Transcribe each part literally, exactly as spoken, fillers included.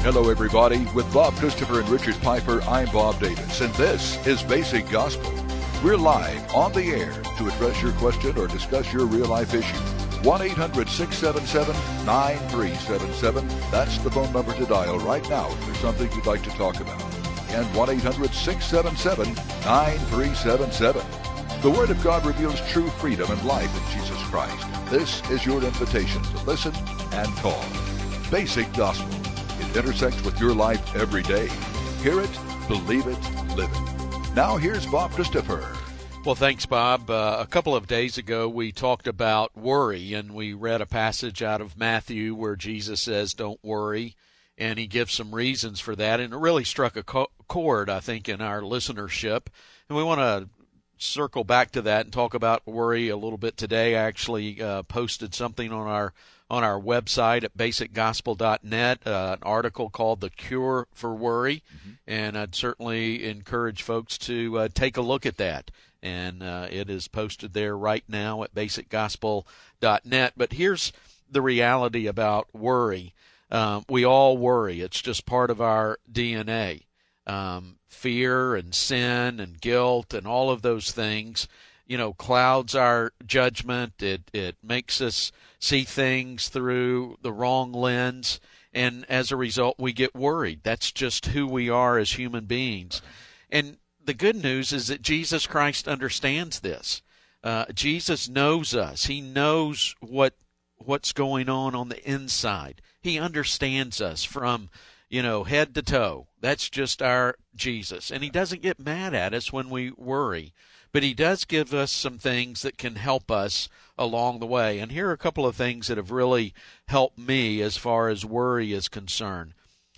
Hello, everybody. With Bob Christopher and Richard Piper, I'm Bob Davis, and this is Basic Gospel. We're live on the air to address your question or discuss your real-life issue. one eight hundred six seven seven nine three seven seven. That's the phone number to dial right now if there's something you'd like to talk about. And one eight hundred six seven seven nine three seven seven. The Word of God reveals true freedom and life in Jesus Christ. This is your invitation to listen and call. Basic Gospel. It intersects with your life every day. Hear it, believe it, live it. Now here's Bob Christopher. Well, thanks, Bob. Uh, a couple of days ago, we talked about worry, and we read a passage out of Matthew where Jesus says, don't worry, and he gives some reasons for that, and it really struck a co- chord, I think, in our listenership, and we want to circle back to that and talk about worry a little bit today. I actually uh, posted something on our on our website at basic gospel dot net, uh, an article called The Cure for Worry, mm-hmm. and I'd certainly encourage folks to uh, take a look at that. And uh, it is posted there right now at basic gospel dot net. But here's the reality about worry. Um, we all worry. It's just part of our D N A. Um, fear and sin and guilt and all of those things, you know, clouds our judgment. It it makes us see things through the wrong lens, and as a result, we get worried. That's just who we are as human beings. And the good news is that Jesus Christ understands this. Uh, Jesus knows us. He knows what what's going on on the inside. He understands us from, you know, head to toe. That's just our Jesus. And he doesn't get mad at us when we worry. But he does give us some things that can help us along the way. And here are a couple of things that have really helped me as far as worry is concerned.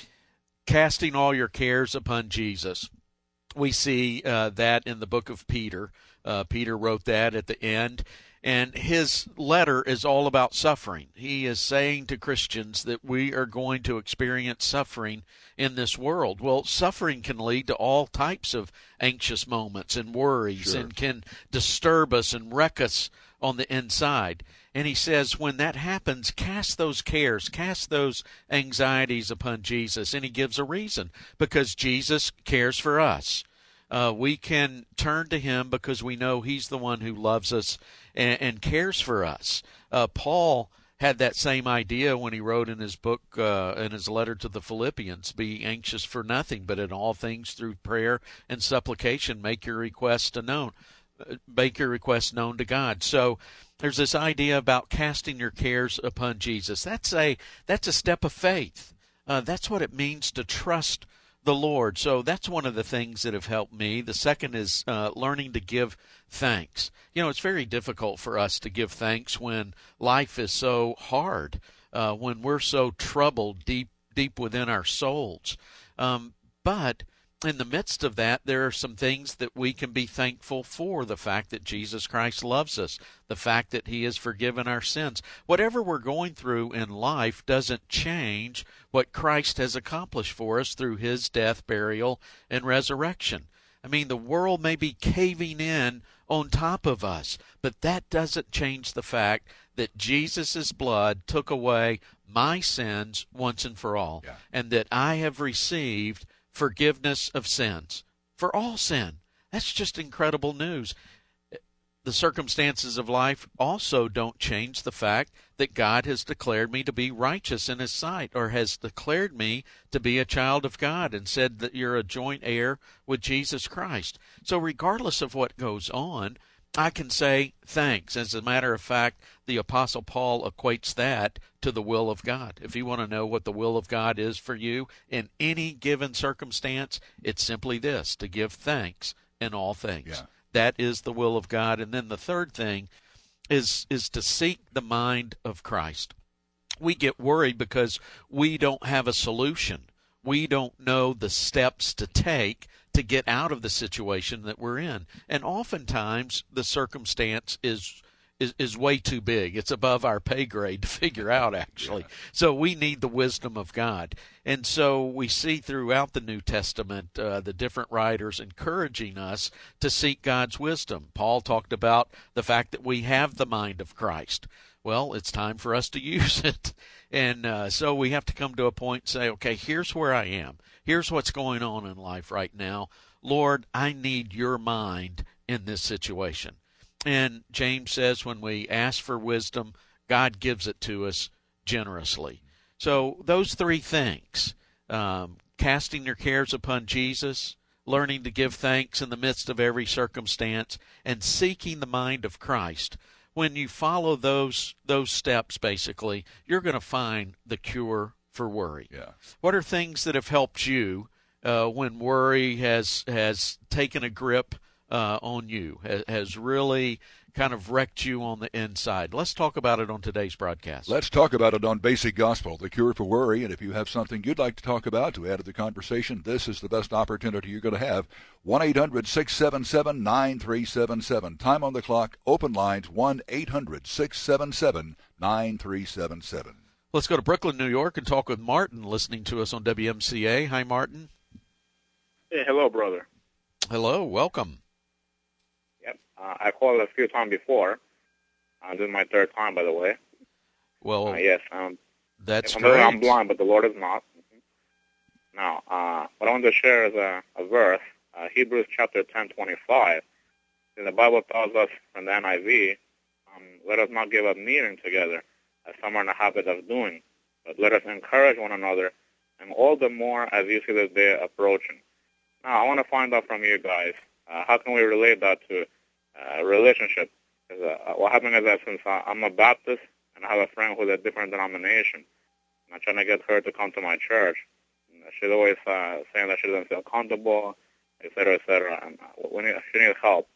Casting all your cares upon Jesus. We see uh, that in the book of Peter. Uh, Peter wrote that at the end. And his letter is all about suffering. He is saying to Christians that we are going to experience suffering in this world. Well, suffering can lead to all types of anxious moments and worries, sure, and can disturb us and wreck us on the inside. And he says when that happens, cast those cares, cast those anxieties upon Jesus. And he gives a reason, because Jesus cares for us. Uh, we can turn to him because we know he's the one who loves us and, and cares for us. Uh, Paul had that same idea when he wrote in his book, uh, in his letter to the Philippians, be anxious for nothing, but in all things through prayer and supplication, make your requests known, make your requests known to God. So there's this idea about casting your cares upon Jesus. That's a, that's a step of faith. Uh, that's what it means to trust the Lord. So that's one of the things that have helped me. The second is uh, learning to give thanks. You know, it's very difficult for us to give thanks when life is so hard, uh, when we're so troubled deep, deep within our souls. Um, but in the midst of that, there are some things that we can be thankful for. The fact that Jesus Christ loves us, the fact that he has forgiven our sins. Whatever we're going through in life doesn't change what Christ has accomplished for us through his death, burial, and resurrection. I mean, the world may be caving in on top of us, but that doesn't change the fact that Jesus' blood took away my sins once and for all, yeah. and that I have received forgiveness of sins, for all sin. That's just incredible news. The circumstances of life also don't change the fact that God has declared me to be righteous in his sight, or has declared me to be a child of God, and said that you're a joint heir with Jesus Christ. So regardless of what goes on, I can say thanks. As a matter of fact, the Apostle Paul equates that to the will of God. If you want to know what the will of God is for you in any given circumstance, it's simply this: to give thanks in all things. Yeah. That is the will of God. And then the third thing is is to seek the mind of Christ. We get worried because we don't have a solution. We don't know the steps to take to get out of the situation that we're in. And oftentimes the circumstance is is, is way too big. It's above our pay grade to figure out, actually. Yeah. So we need the wisdom of God. And so we see throughout the New Testament uh, the different writers encouraging us to seek God's wisdom. Paul talked about the fact that we have the mind of Christ. well, it's time for us to use it. And uh, so we have to come to a point and say, okay, here's where I am. Here's what's going on in life right now. Lord, I need your mind in this situation. And James says when we ask for wisdom, God gives it to us generously. So those three things, um, casting your cares upon Jesus, learning to give thanks in the midst of every circumstance, and seeking the mind of Christ. When you follow those those steps, basically, you're going to find the cure for worry. Yeah. What are things that have helped you uh, when worry has has taken a grip uh, on you, has, has really kind of wrecked you on the inside? Let's talk about it on today's broadcast. Let's talk about it on Basic Gospel, the cure for worry. And if you have something you'd like to talk about to add to the conversation, this is the best opportunity you're going to have. one eight hundred six seven seven nine three seven seven. Time on the clock. Open lines one eight hundred six seven seven nine three seven seven. Let's go to Brooklyn, New York, and talk with Martin, listening to us on W M C A. Hi, Martin. Hey, hello, brother. Hello, welcome. Yep, uh, I called a few times before. Uh, this is my third time, by the way. Well, uh, yes, um, that's I'm, great. I'm blind, but the Lord is not. Mm-hmm. Now, uh, what I want to share is a, a verse, uh, Hebrews chapter ten twenty-five. The Bible tells us from the N I V, um, let us not give up meeting together, as some are in the habit of doing, but let us encourage one another, and all the more as you see this day approaching. Now, I want to find out from you guys, uh, how can we relate that to uh, relationship? Because uh, what happened is that since I, I'm a Baptist and I have a friend who's a different denomination, and I'm trying to get her to come to my church, and she's always uh, saying that she doesn't feel comfortable, et cetera, et cetera, and uh, we need, she needs help.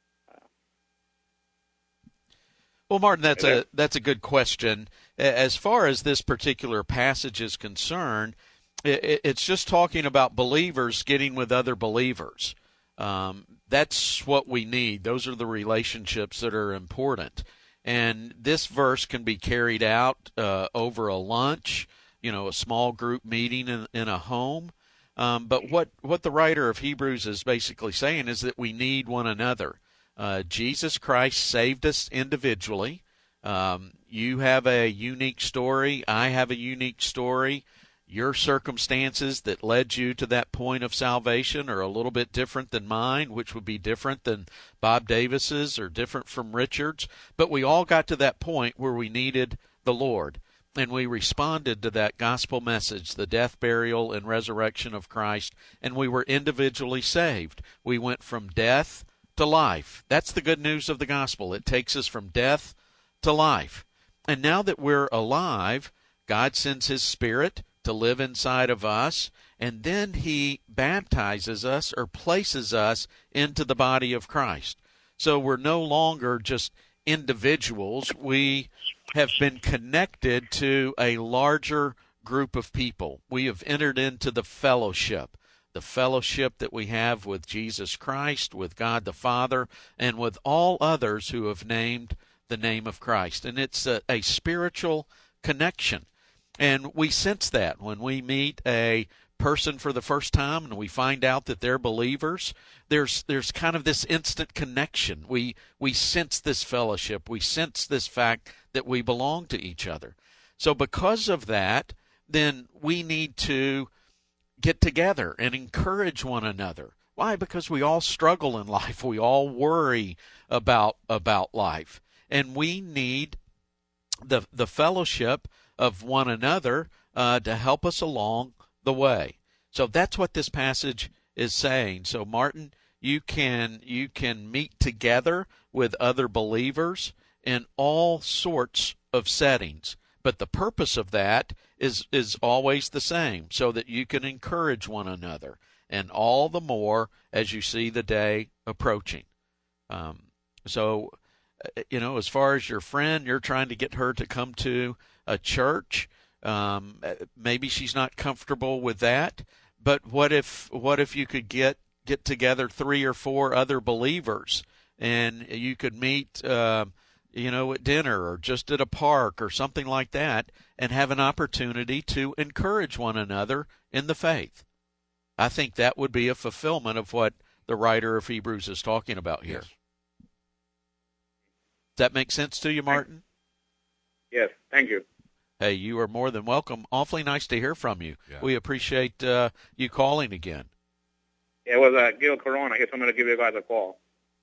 Well, Martin, that's a that's a good question. As far as this particular passage is concerned, it, it's just talking about believers getting with other believers. Um, that's what we need. Those are the relationships that are important. And this verse can be carried out uh, over a lunch, you know, a small group meeting in, in a home. Um, but what, what the writer of Hebrews is basically saying is that we need one another. Uh, Jesus Christ saved us individually. Um, you have a unique story. I have a unique story. Your circumstances that led you to that point of salvation are a little bit different than mine, which would be different than Bob Davis's or different from Richard's. But we all got to that point where we needed the Lord. And we responded to that gospel message, the death, burial, and resurrection of Christ, and we were individually saved. We went from death to life. That's the good news of the gospel. It takes us from death to life. And now that we're alive, God sends His Spirit to live inside of us, and then He baptizes us or places us into the body of Christ. So we're no longer just individuals. We have been connected to a larger group of people. We have entered into the fellowship. The fellowship that we have with Jesus Christ, with God the Father, and with all others who have named the name of Christ. And it's a, a spiritual connection. And we sense that when we meet a person for the first time and we find out that they're believers, there's there's kind of this instant connection. We we sense this fellowship. We sense this fact that we belong to each other. So because of that, then we need to get together and encourage one another. Why? Because we all struggle in life. We all worry about about life. And we need the the fellowship of one another uh, to help us along the way. So that's what this passage is saying. So Martin, you can you can meet together with other believers in all sorts of settings. But the purpose of that is is always the same, so that you can encourage one another, and all the more as you see the day approaching. Um, so, you know, as far as your friend, you're trying to get her to come to a church. Um, maybe she's not comfortable with that, but what if what if you could get get together three or four other believers, and you could meet Uh, you know, at dinner or just at a park or something like that, and have an opportunity to encourage one another in the faith. I think that would be a fulfillment of what the writer of Hebrews is talking about here. Yes. Does that make sense to you, Martin? Yes, thank you. Hey, you are more than welcome. Awfully nice to hear from you. Yeah. We appreciate uh, you calling again. Yeah, it was uh, Gil Corona. He told me to give you guys a call.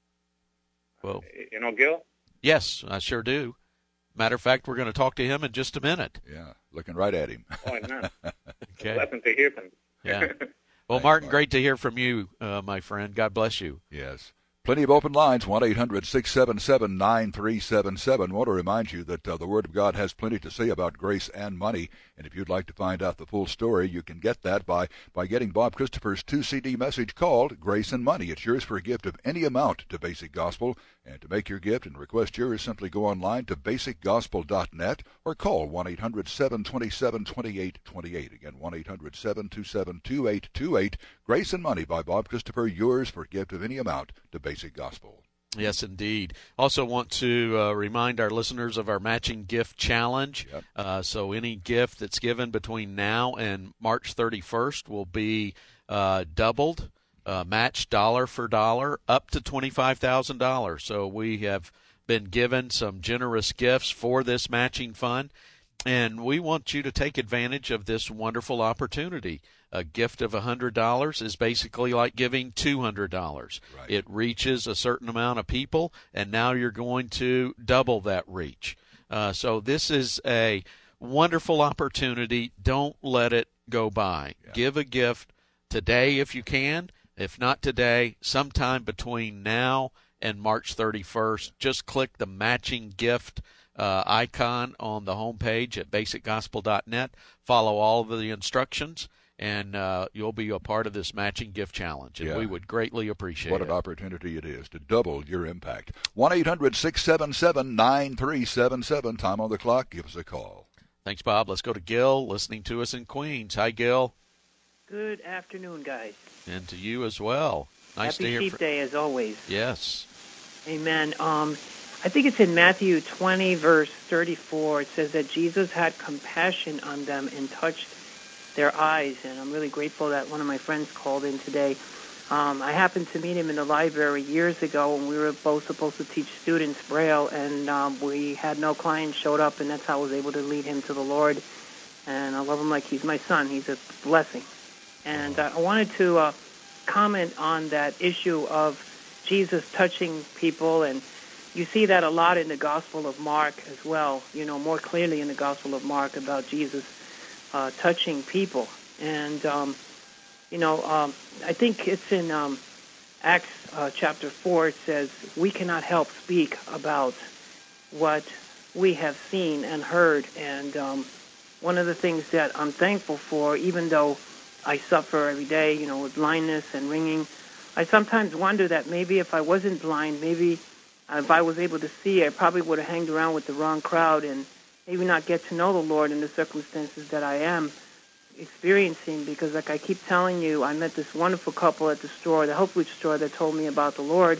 Well, You know Gil? yes, I sure do. Matter of fact, we're going to talk to him in just a minute. Yeah, looking right at him. Oh, man. Okay. Blessing to hear from. Yeah. Well, Thanks, Martin, Martin. great to hear from you, uh, my friend. God bless you. Yes. Plenty of open lines, one eight hundred six seven seven nine three seven seven. Want to remind you that uh, the Word of God has plenty to say about grace and money, and if you'd like to find out the full story, you can get that by, by getting Bob Christopher's two C D message called Grace and Money. It's yours for a gift of any amount to Basic Gospel, and to make your gift and request yours, simply go online to basic gospel dot net or call one eight hundred seven two seven two eight two eight. Again, one eight hundred seven two seven two eight two eight. Grace and Money by Bob Christopher, yours for a gift of any amount to Basic Gospel. Yes, indeed. Also want to uh, remind our listeners of our matching gift challenge. Yep. Uh, so any gift that's given between now and March thirty-first will be uh, doubled, uh, matched dollar for dollar, up to twenty-five thousand dollars. So we have been given some generous gifts for this matching fund, and we want you to take advantage of this wonderful opportunity. A gift of one hundred dollars is basically like giving two hundred dollars. Right. It reaches a certain amount of people, and now you're going to double that reach. Uh, so this is a wonderful opportunity. Don't let it go by. Yeah. Give a gift today if you can. If not today, sometime between now and March thirty-first, just click the matching gift uh, icon on the homepage at basic gospel dot net. Follow all of the instructions, and uh, you'll be a part of this matching gift challenge, and Yeah. we would greatly appreciate What it. an opportunity it is to double your impact. one eight hundred six seven seven nine three seven seven. Time on the clock. Give us a call. Thanks, Bob. Let's go to Gil, listening to us in Queens. Hi, Gil, Good afternoon, guys. and to you as well. Nice Happy to hear Sheep from Day, as always. Yes. Amen. Um, I think it's in Matthew twenty, verse thirty-four. It says that Jesus had compassion on them and touched their eyes. And I'm really grateful that one of my friends called in today. Um, I happened to meet him in the library years ago when we were both supposed to teach students Braille, and um, we had no clients showed up, and that's how I was able to lead him to the Lord. And I love him like he's my son. He's a blessing. And uh, I wanted to uh, comment on that issue of Jesus touching people, and you see that a lot in the Gospel of Mark as well, you know, more clearly in the Gospel of Mark about Jesus uh, touching people. And, um, you know, um, I think it's in um, Acts uh, chapter four, it says, we cannot help speak about what we have seen and heard. And um, one of the things that I'm thankful for, even though I suffer every day, you know, with blindness and ringing, I sometimes wonder that maybe if I wasn't blind, maybe if I was able to see, I probably would have hanged around with the wrong crowd and maybe not get to know the Lord in the circumstances that I am experiencing. Because like I keep telling you, I met this wonderful couple at the store, the Health Food store, that told me about the Lord.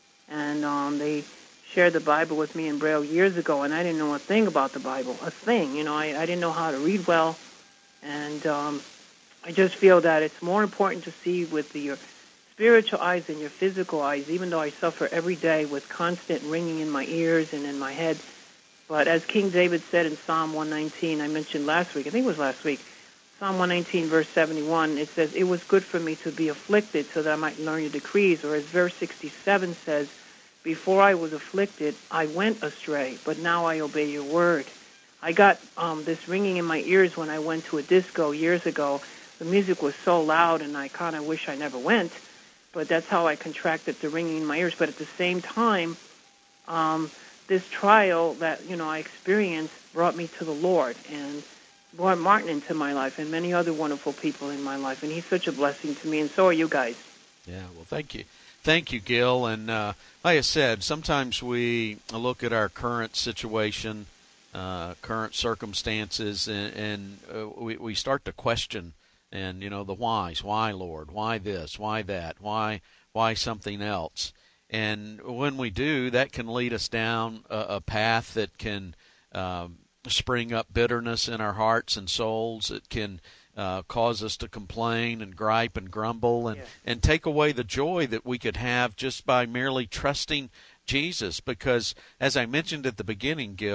And um, they shared the Bible with me in Braille years ago, and I didn't know a thing about the Bible, a thing. You know, I, I didn't know how to read well. And um, I just feel that it's more important to see with the, your spiritual eyes than your physical eyes, even though I suffer every day with constant ringing in my ears and in my head. But as King David said in Psalm one nineteen, I mentioned last week, I think it was last week, Psalm one nineteen, verse seventy-one, it says, it was good for me to be afflicted so that I might learn your decrees. Or as verse sixty-seven says, before I was afflicted, I went astray, but now I obey your word. I got um, this ringing in my ears when I went to a disco years ago. The music was so loud, and I kind of wish I never went. But that's how I contracted the ringing in my ears. But at the same time, um, this trial that, you know, I experienced brought me to the Lord and brought Martin into my life and many other wonderful people in my life. And he's such a blessing to me, and so are you guys. Yeah, well, thank you. Thank you, Gil. And uh, like I said, sometimes we look at our current situation, uh, current circumstances, and, and uh, we, we start to question, and, you know, the whys. Why, Lord? Why this? Why that? Why why something else? And when we do, that can lead us down a, a path that can um, spring up bitterness in our hearts and souls. It can uh, cause us to complain and gripe and grumble and, Yes. and take away the joy that we could have just by merely trusting Jesus. Because, as I mentioned at the beginning, Gil,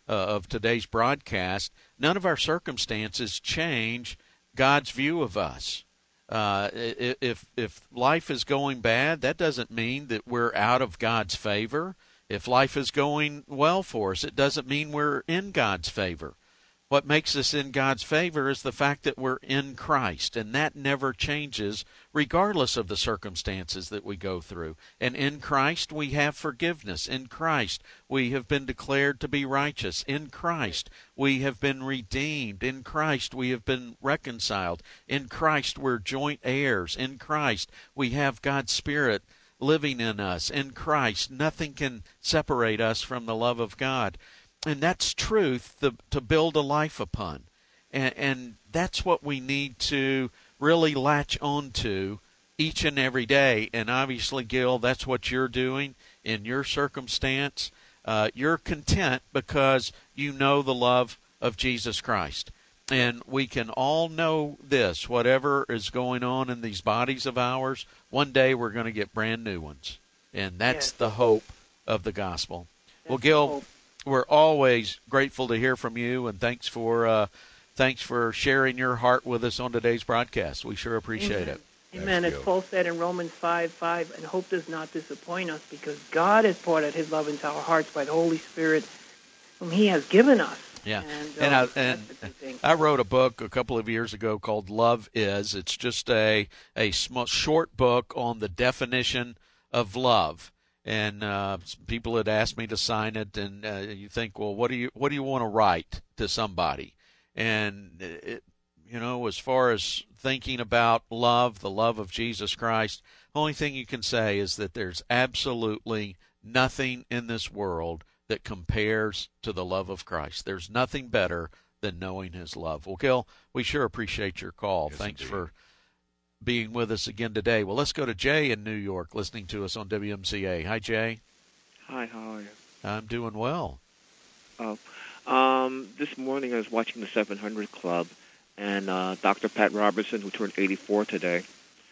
uh, of today's broadcast, none of our circumstances change God's view of us. Uh, if if life is going bad, that doesn't mean that we're out of God's favor. If life is going well for us, it doesn't mean we're in God's favor. What makes us in God's favor is the fact that we're in Christ, and that never changes regardless of the circumstances that we go through. And in Christ, we have forgiveness. In Christ, we have been declared to be righteous. In Christ, we have been redeemed. In Christ, we have been reconciled. In Christ, we're joint heirs. In Christ, we have God's Spirit living in us. In Christ, nothing can separate us from the love of God. And that's truth to, to build a life upon. And, and that's what we need to really latch on to each and every day. And obviously, Gil, that's what you're doing in your circumstance. Uh, you're content because you know the love of Jesus Christ. And we can all know this, whatever is going on in these bodies of ours, one day we're going to get brand new ones. And that's yes. the hope of the gospel. That's well, Gil, we're always grateful to hear from you, and thanks for uh, thanks for sharing your heart with us on today's broadcast. We sure appreciate Amen. it. Amen. As Paul said in Romans five five, and hope does not disappoint us because God has poured out his love into our hearts by the Holy Spirit whom he has given us. Yeah, and, and, um, I, and I wrote a book a couple of years ago called Love Is. It's just a, a small, short book on the definition of love. And uh, people had asked me to sign it, and uh, you think, well, what do you what do you want to write to somebody? And it, you know, as far as thinking about love, the love of Jesus Christ, the only thing you can say is that there's absolutely nothing in this world that compares to the love of Christ. There's nothing better than knowing his love. Well, Gil, we sure appreciate your call. Yes, Thanks indeed. for being with us again today. Well, let's go to Jay in New York, listening to us on W M C A. Hi, Jay. Hi, how are you? I'm doing well. Oh, um, this morning I was watching the seven hundred Club, and uh, Doctor Pat Robertson, who turned eighty-four today,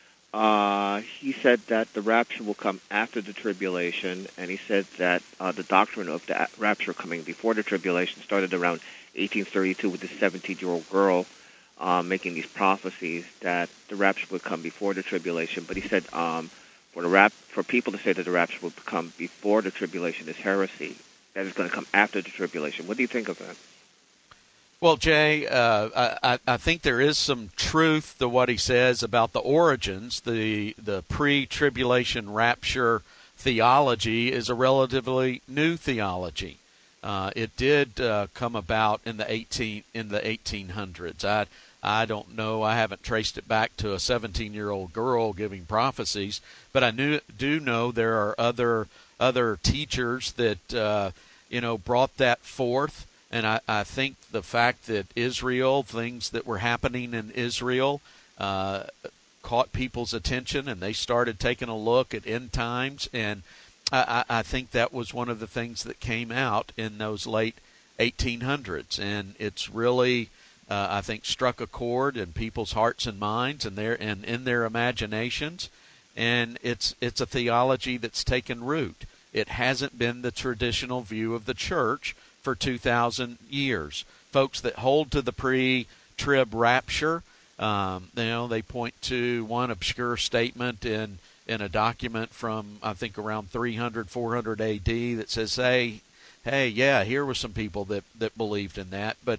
uh, he said that the rapture will come after the tribulation, and he said that uh, the doctrine of the rapture coming before the tribulation started around eighteen thirty-two with this seventeen-year-old girl Uh, making these prophecies that the rapture would come before the tribulation. But he said um, for the rap for people to say that the rapture would come before the tribulation is heresy. That is going to come after the tribulation. What do you think of that? Well, Jay, uh, I, I think there is some truth to what he says about the origins. The the pre-tribulation rapture theology is a relatively new theology. Uh, it did uh, come about in the eighteen in the eighteen hundreds. I I don't know. I haven't traced it back to a seventeen-year-old girl giving prophecies, but I knew, do know there are other other teachers that uh, you know brought that forth. And I, I think the fact that Israel, things that were happening in Israel, uh, caught people's attention, and they started taking a look at end times. And I, I think that was one of the things that came out in those late eighteen hundreds. And it's really, uh, I think, struck a chord in people's hearts and minds and their and in their imaginations. And it's it's a theology that's taken root. It hasn't been the traditional view of the church for two thousand years. Folks that hold to the pre-trib rapture, um, you know, they point to one obscure statement in in a document from, I think, around three hundred, four hundred A D that says, hey, hey, yeah, here were some people that, that believed in that. But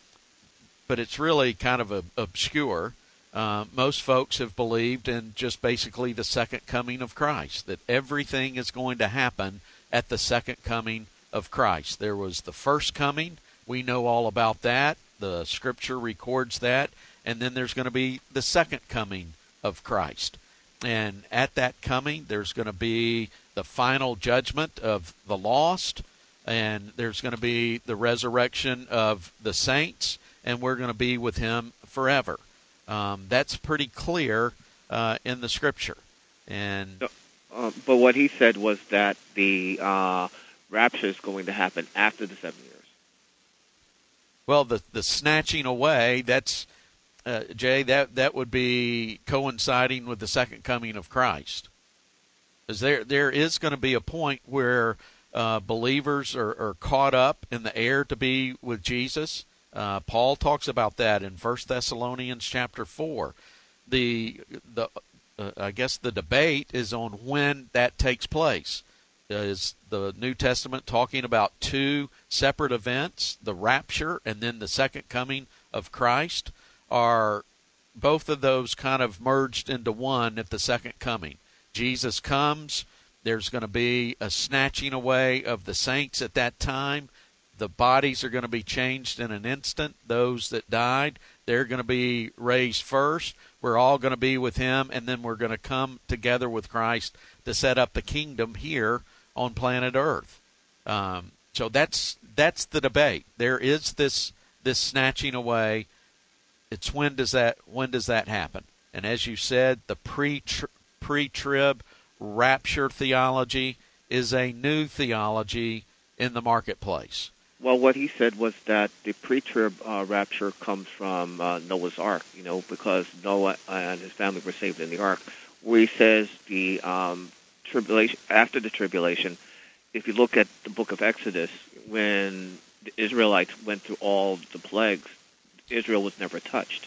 but it's really kind of a, obscure. Uh, most folks have believed in just basically the second coming of Christ, that everything is going to happen at the second coming of Christ. There was the first coming. We know all about that. The Scripture records that. And then there's going to be the second coming of Christ. And at that coming, there's going to be the final judgment of the lost, and there's going to be the resurrection of the saints, and we're going to be with him forever. Um, that's pretty clear uh, in the Scripture. And uh, but what he said was that the uh, rapture is going to happen after the seven years. Well, the the snatching away, that's Uh, Jay, that, that would be coinciding with the second coming of Christ. Because there there is going to be a point where uh, believers are, are caught up in the air to be with Jesus. Uh, Paul talks about that in First Thessalonians chapter four. The the uh, I guess the debate is on when that takes place. Is the New Testament talking about two separate events, the rapture and then the second coming of Christ? Are both of those kind of merged into one at the second coming? Jesus comes, there's going to be a snatching away of the saints at that time. The bodies are going to be changed in an instant. Those that died, they're going to be raised first. We're all going to be with him, and then we're going to come together with Christ to set up the kingdom here on planet Earth. Um, so that's that's the debate. There is this this snatching away. It's when does that when does that happen? And as you said, the pre pre-trib rapture theology is a new theology in the marketplace. Well, what he said was that the pre-trib uh, rapture comes from uh, Noah's Ark, you know, because Noah and his family were saved in the Ark. Where he says the um, tribulation, after the tribulation, if you look at the book of Exodus, when the Israelites went through all the plagues, Israel was never touched.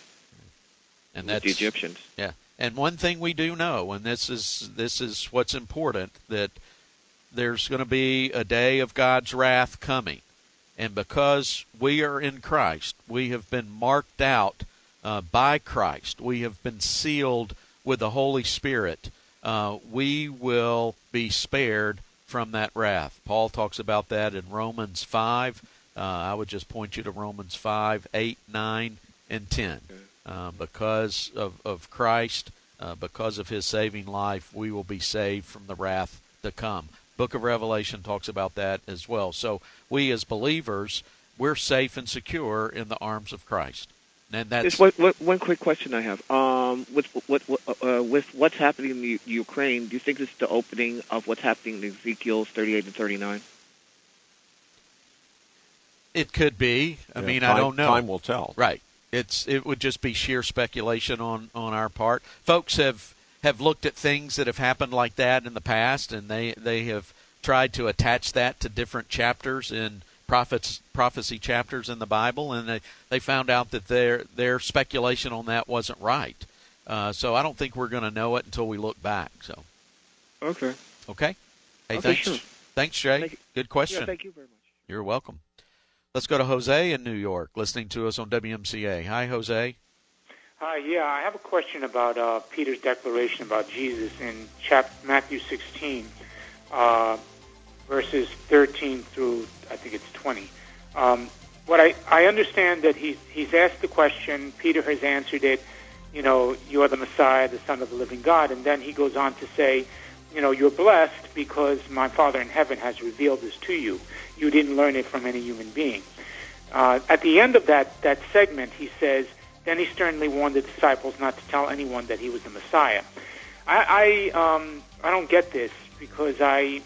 And that's the Egyptians. Yeah. And one thing we do know, and this is this is what's important, that there's going to be a day of God's wrath coming. And because we are in Christ, we have been marked out uh, by Christ. We have been sealed with the Holy Spirit. Uh, we will be spared from that wrath. Paul talks about that in Romans five. Uh, I would just point you to Romans five, eight, nine, and ten. Uh, because of, of Christ, uh, because of his saving life, we will be saved from the wrath to come. Book of Revelation talks about that as well. So we as believers, we're safe and secure in the arms of Christ. And that's Just one, one, one quick question I have. Um, with, what, uh, with what's happening in the Ukraine, do you think this is the opening of what's happening in Ezekiel thirty-eight and thirty-nine? It could be. I yeah, mean, time, I don't know. Time will tell. Right. It's it would just be sheer speculation on, on our part. Folks have, have looked at things that have happened like that in the past, and they, they have tried to attach that to different chapters in prophets prophecy chapters in the Bible, and they, they found out that their their speculation on that wasn't right. Uh, so I don't think we're going to know it until we look back. So okay, okay, hey, okay, thanks, sure. thanks, Jay. Thank Good question. Yeah, thank you very much. You're welcome. Let's go to Jose in New York, listening to us on W M C A. Hi, Jose. Hi, yeah, I have a question about uh, Peter's declaration about Jesus in chapter Matthew sixteen, uh, verses thirteen through, I think it's twenty. Um, what I, I understand that he's, he's asked the question, Peter has answered it, you know, you are the Messiah, the Son of the living God, and then he goes on to say, you know, you're blessed because my Father in heaven has revealed this to you. You didn't learn it from any human being. Uh, at the end of that, that segment, he says, then he sternly warned the disciples not to tell anyone that he was the Messiah. I I, um, I don't get this because I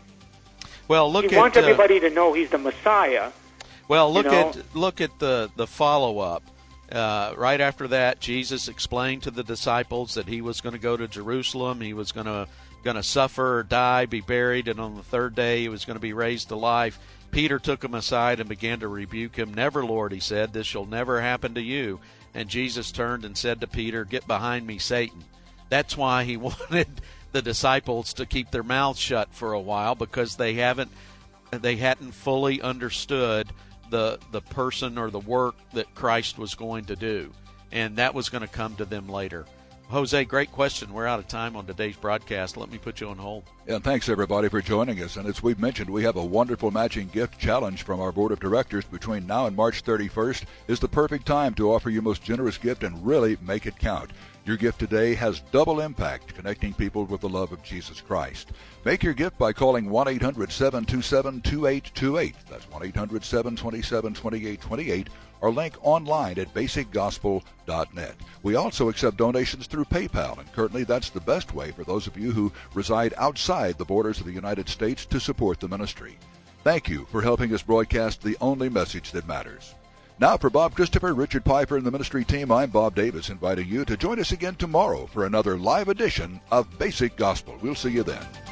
well look he at wants uh, everybody to know he's the Messiah. Well, look you know? at look at the the follow up. Uh, right after that, Jesus explained to the disciples that he was going to go to Jerusalem. He was going to going to suffer, die, be buried, and on the third day he was going to be raised to life. Peter took him aside and began to rebuke him. Never, Lord, he said, this shall never happen to you. And Jesus turned and said to Peter, get behind me, Satan. That's why he wanted the disciples to keep their mouths shut for a while, because they haven't they hadn't fully understood the the person or the work that Christ was going to do. And that was going to come to them later. Jose, great question. We're out of time on today's broadcast. Let me put you on hold. And thanks, everybody, for joining us. And as we've mentioned, we have a wonderful matching gift challenge from our board of directors. Between now and March thirty-first is the perfect time to offer your most generous gift and really make it count. Your gift today has double impact, connecting people with the love of Jesus Christ. Make your gift by calling one eight hundred seven two seven two eight two eight. That's one eight hundred seven two seven two eight two eight. Or link online at basic gospel dot net. We also accept donations through PayPal, and currently that's the best way for those of you who reside outside the borders of the United States to support the ministry. Thank you for helping us broadcast the only message that matters. Now, for Bob Christopher, Richard Piper, and the ministry team, I'm Bob Davis, inviting you to join us again tomorrow for another live edition of Basic Gospel. We'll see you then.